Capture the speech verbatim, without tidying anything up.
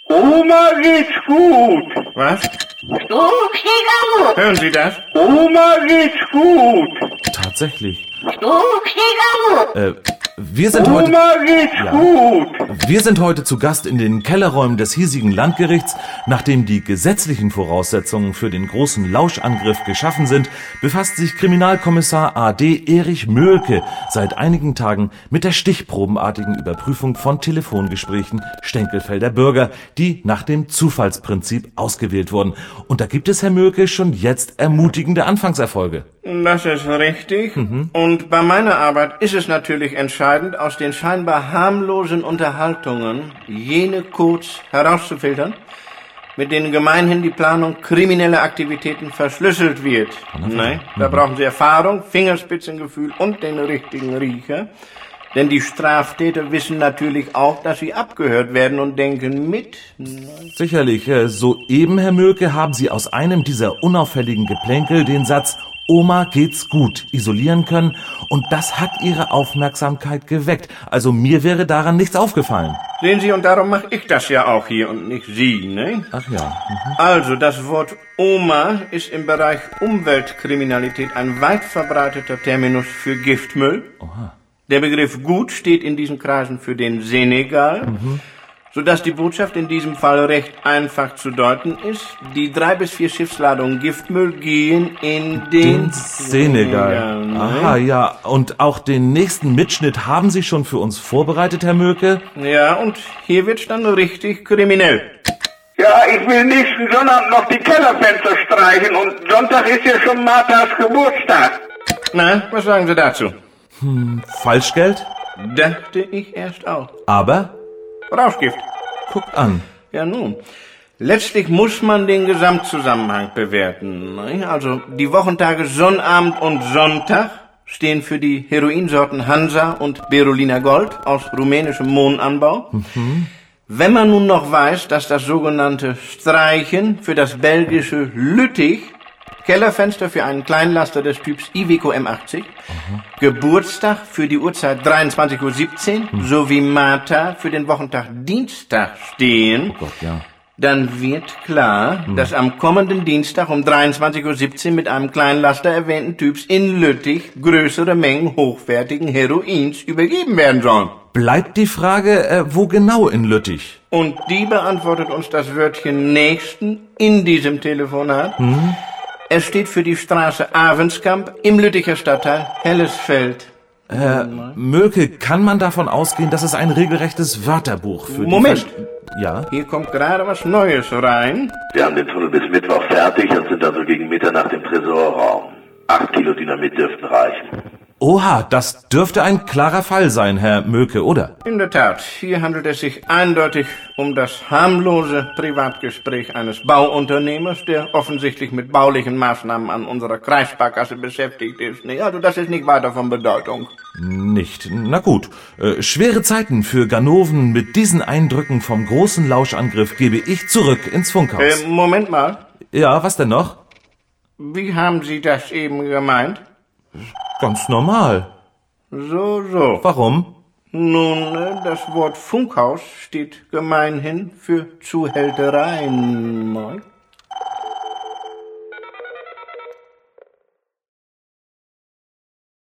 Oma geht's gut. Was? Du, Schlägermut. Hören Sie das? Oma geht's gut. Tatsächlich. Du, Schlägermut. Äh, wir sind heute... Oma geht's Ja. gut. Wir sind heute zu Gast in den Kellerräumen des hiesigen Landgerichts. Nachdem die gesetzlichen Voraussetzungen für den großen Lauschangriff geschaffen sind, befasst sich Kriminalkommissar A D Erich Möhlke seit einigen Tagen mit der stichprobenartigen Überprüfung von Telefongesprächen Stenkelfelder Bürger, die nach dem Zufallsprinzip ausgewählt wurden. Und da gibt es, Herr Möhlke, schon jetzt ermutigende Anfangserfolge. Das ist richtig. Mhm. Und bei meiner Arbeit ist es natürlich entscheidend, aus den scheinbar harmlosen Unterhaltungen jene Codes herauszufiltern, mit denen gemeinhin die Planung krimineller Aktivitäten verschlüsselt wird. Nein, da brauchen Sie Erfahrung, Fingerspitzengefühl und den richtigen Riecher. Denn die Straftäter wissen natürlich auch, dass sie abgehört werden und denken mit. Sicherlich. äh, Soeben, Herr Möhlke, haben Sie aus einem dieser unauffälligen Geplänkel den Satz Oma geht's gut isolieren können, und das hat Ihre Aufmerksamkeit geweckt. Also mir wäre daran nichts aufgefallen. Sehen Sie, und darum mache ich das ja auch hier und nicht Sie, ne? Ach ja. Mhm. Also, das Wort Oma ist im Bereich Umweltkriminalität ein weit verbreiteter Terminus für Giftmüll. Oha. Der Begriff Gut steht in diesen Kreisen für den Senegal, mhm. sodass die Botschaft in diesem Fall recht einfach zu deuten ist. Die drei bis vier Schiffsladungen Giftmüll gehen in den, Den Senegal. Senegal, ne? Aha, ja. Und auch den nächsten Mitschnitt haben Sie schon für uns vorbereitet, Herr Möhlke? Ja, und hier wird's dann richtig kriminell. Ja, ich will nächsten Sonntag noch die Kellerfenster streichen und Sonntag ist ja schon Marthas Geburtstag. Na, was sagen Sie dazu? Hm, Falschgeld? Dachte ich erst auch. Aber? Rauschgift. Guck an. Ja nun, letztlich muss man den Gesamtzusammenhang bewerten. Ne? Also die Wochentage Sonnabend und Sonntag stehen für die Heroinsorten Hansa und Berolina Gold aus rumänischem Mohnanbau. Mhm. Wenn man nun noch weiß, dass das sogenannte Streichen für das belgische Lüttich, Kellerfenster für einen Kleinlaster des Typs Iveco M achtzig, aha. Geburtstag für die Uhrzeit dreiundzwanzig Uhr siebzehn hm. sowie Martha für den Wochentag Dienstag stehen, oh Gott, ja. dann wird klar, hm. dass am kommenden Dienstag um dreiundzwanzig Uhr siebzehn mit einem Kleinlaster erwähnten Typs in Lüttich größere Mengen hochwertigen Heroins übergeben werden sollen. Bleibt die Frage, äh, wo genau in Lüttich? Und die beantwortet uns das Wörtchen nächsten in diesem Telefonat. Hm. Es steht für die Straße Avenskamp im Lütticher Stadtteil Hellesfeld. Herr Möhlke, kann man davon ausgehen, dass es ein regelrechtes Wörterbuch für Moment. die... Moment. Ja? Hier kommt gerade was Neues rein. Wir haben den Tunnel bis Mittwoch fertig und sind also gegen Mitternacht im Tresorraum. Acht Kilo Dynamit dürften reichen. Oha, das dürfte ein klarer Fall sein, Herr Möhlke, oder? In der Tat, hier handelt es sich eindeutig um das harmlose Privatgespräch eines Bauunternehmers, der offensichtlich mit baulichen Maßnahmen an unserer Kreissparkasse beschäftigt ist. Nee, also das ist nicht weiter von Bedeutung. Nicht. Na gut. Äh, schwere Zeiten für Ganoven. Mit diesen Eindrücken vom großen Lauschangriff gebe ich zurück ins Funkhaus. Äh, Moment mal. Ja, was denn noch? Wie haben Sie das eben gemeint? Ganz normal. So, so. Warum? Nun, das Wort Funkhaus steht gemeinhin für Zuhältereien.